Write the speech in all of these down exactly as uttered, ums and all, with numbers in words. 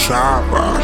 шабаш.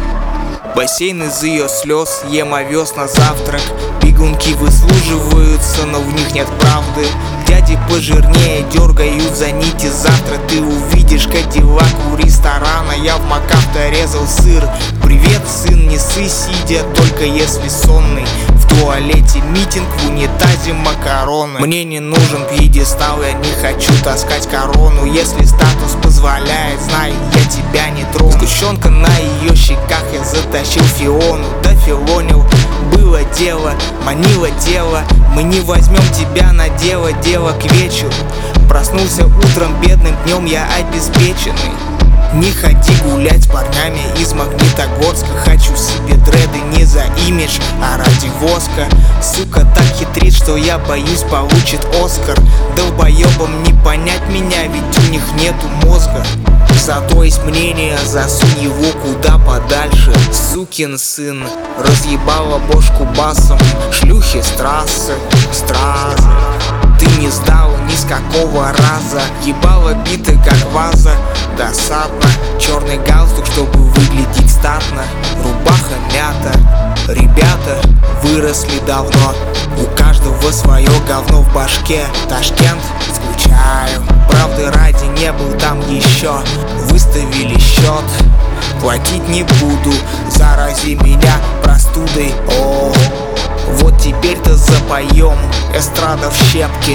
Бассейн из ее слез, ем овес на завтрак. Бегунки выслуживаются, но в них нет правды. Дяди пожирнее дергают за нити. Завтра ты увидишь Кадиллак у ресторана. Я в МакАвто резал сыр. Привет, сын, не ссы, сидя, только если сонный. В туалете митинг, в унитазе макароны. Мне не нужен пьедестал, я не хочу таскать корону. Если статус позволяет, знай, я тебя не трону. Сгущенка на ее щеках, я затащил Фиону. Дофилонил, было дело, манило дело. Мы не возьмем тебя на дело, дело к вечеру. Проснулся утром бедным днем, я обеспеченный. Не ходи гулять с парнями из Магнитогорска. Хочу себе дреды не за имидж, а ради воска. Сука так хитрит, что я боюсь получит Оскар. Долбоебам не понять меня, ведь у них нету мозга. Зато есть мнение, засунь его куда подальше. Сукин сын, разъебала бошку басом. Шлюхи с трассы, стразы. Ты не сдал ни с какого раза. Ебала биты как ваза. Досадно, черный галстук, чтобы выглядеть статно. Рубаха мята. Ребята выросли давно. У каждого свое говно в башке. Ташкент, скучаю. Правды ради не был там еще. Выставили счет, платить не буду. Зарази меня простудой. О, вот теперь-то запоем. Эстрада в щепке.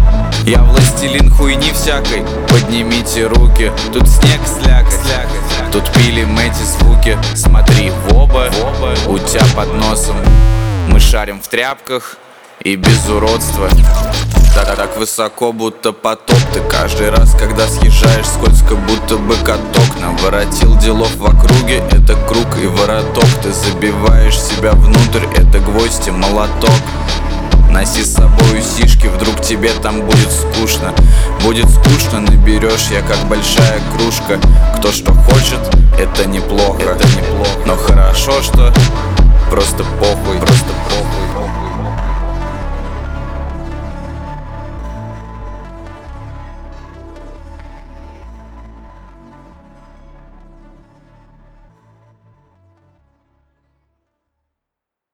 Я властелин хуйни всякой, поднимите руки. Тут снег слякоть, тут пилим эти звуки. Смотри в оба, у тебя под носом. Мы шарим в тряпках и без уродства. Так, так высоко, будто потоп. Ты каждый раз, когда съезжаешь, скользко, будто бы каток. Наворотил делов в округе, это круг и вороток. Ты забиваешь себя внутрь, это гвоздь и молоток. Носи с собой сишки, вдруг тебе там будет скучно. Будет скучно, наберешь я как большая кружка. Кто что хочет, это неплохо, это неплохо. Но хорошо, что просто похуй, просто похуй.